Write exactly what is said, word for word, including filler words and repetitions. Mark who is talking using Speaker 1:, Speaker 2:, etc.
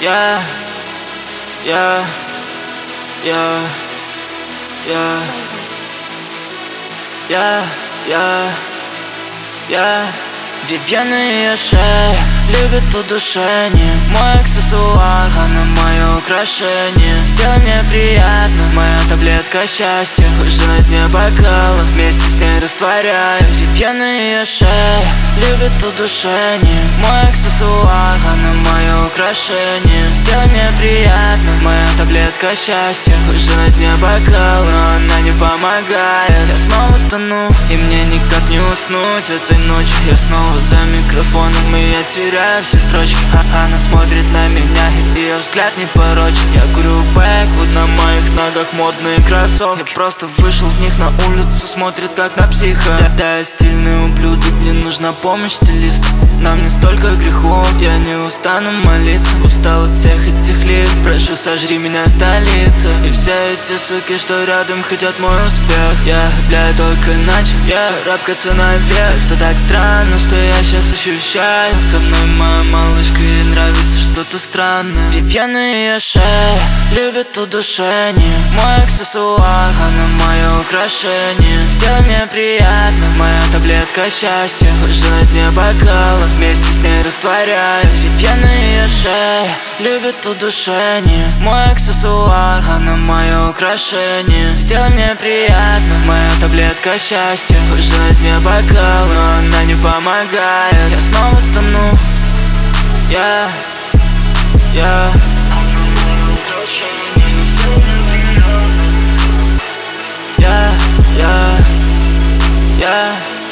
Speaker 1: Я, я, я, я, я, я, я. Вивьен и ее шея любит удушение. Мой аксессуар, она мое украшение. Сделай мне приятно, моя таблетка счастья. Уже на дне бокала, вместе с ней растворяюсь. Вивьен и ее шея любит удушение. Мой аксессуар, она мое украшение. Сделай мне приятно, моя таблетка счастья. Уже на дне бокала, но она не помогает. Я снова тону, и мне никак не уснуть этой ночью. Я снова за микрофоном, и я теряю все строчки. А она смотрит на меня, и ее взгляд не порочен. Я курю бэквуд, на моих ногах модные кроссовки. Я просто вышел в них на улицу, смотрит как на психа. Да, да, я стильный ублюдок, мне нужна помощь стилиста. Нам не столько грехов, я не устану молиться. Устал от всех этих лиц, прошу, сожри меня, столица. И все эти суки, что рядом, хотят мой успех. Я, бля, только начал, я рабкаться наверх. Это так странно, что я сейчас ощущаю. Со мной моя малышка, ей нравится что-то странное. Вивьен и ее шея любит удушение. Мой аксессуар, она мое украшение. Сделай мне приятно, моя таблетка счастья. Уже на дне бокала, вместе с ней растворяюсь. Вивьен и ее шея любит удушение. Мой аксессуар, она мое украшение. Сделай мне приятно, моя таблетка счастья. Уже на дне бокала, но она не помогает. Я снова тону. Я, я, я, я, я.